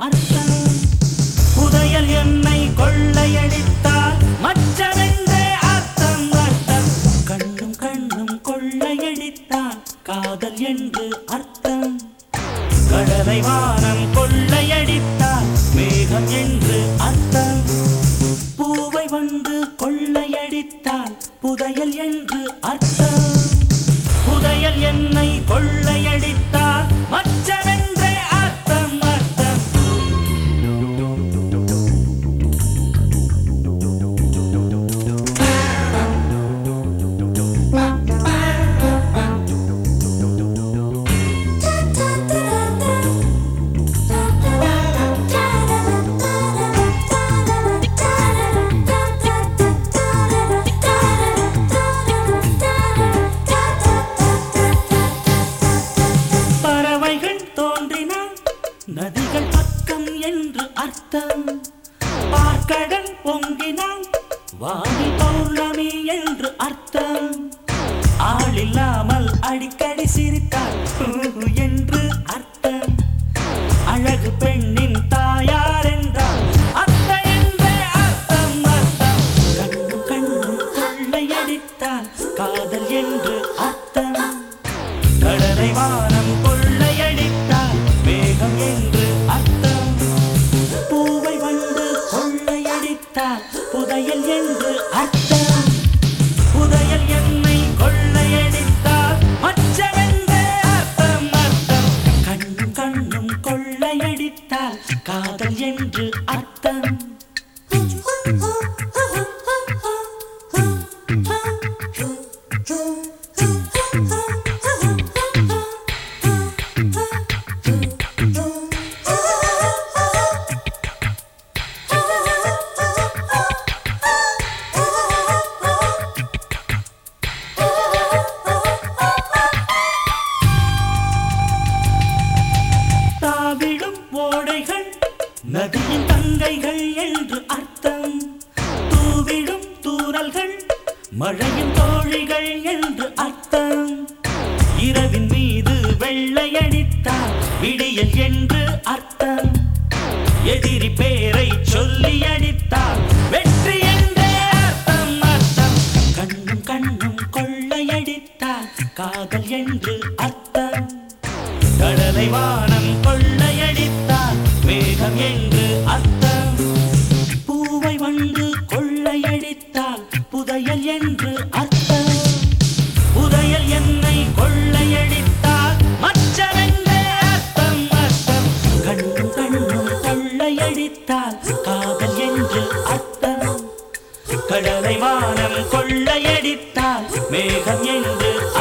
அர்த்தம். புதையல் என்னை கொள்ளையடித்தால் மச்சமென்றே அர்த்தம் அர்த்தம். கண்ணும் கண்ணும் கொள்ளையடித்தால் காதல் என்று அர்த்தம். கடலை வானம் கொள்ளையடித்தால் மேகம் என்று அர்த்தம். பூவை வந்து கொள்ளையடித்தால் புதையல் என்று அர்த்தம். புதையல் என்னை கொள்ளையடித்தால் மச்சமென்றே அர்த்தம் அர்த்தம். நதிகள் பக்கம் என்று அர்த்தம். பார்க்கடல் பொங்கினால் வாணி பௌர்ணமி என்று அர்த்தம். ஆளில்லாமல் அடிக்கடி சிரித்தால் என்று அர்த்தம். அழகு பெண்ணின் தாயார் என்றால் அத்தை என்றே அர்த்தம் அர்த்தம். கண்ணு கண்ணு கொள்ளையடித்தால் காதல் என்று அர்த்தம். கடலை வானம் கொள்ளையடித்தால் மேகம் என்று அர்த்தம். பூவை வந்து கொள்ளையடித்தால் புதையல் என்று அர்த்தம். புதையல் என்னை கொள்ளையடித்தால் மச்சமென்றே அர்த்தம் அர்த்தம். கண்ணும் கண்ணும் கொள்ளையடித்தால் காதல் என்று அர்த்தம். ஓடைகள் நதியின் தங்கைகள் என்று அர்த்தம். தூவிடும் தூறல்கள் மழையின் தோழிகள் என்று அர்த்தம். இரவின் மீது வெள்ளையடித்தால் விடியல் என்று அர்த்தம். எதிரி பேரை சொல்லி அடித்தால் வெற்றி என்றே அர்த்தம் அர்த்தம். கண்ணும் கண்ணும் கொள்ளையடித்தால் காதல் என்று அர்த்தம். கடலை வானம் கொள்ளையடித்தால் மேகம் என்று அர்த்தம். பூவை வந்து கொள்ளையடித்தால் புதையல் என்று அர்த்தம். புதையல் என்னை கொள்ளையடித்தால் மச்சமென்றே அர்த்தம் அர்த்தம். கண்ணும் கண்ணும் கொள்ளையடித்தால் காதல் என்று அர்த்தம். கடலை வானம் கொள்ளையடித்தால் மேகம் என்று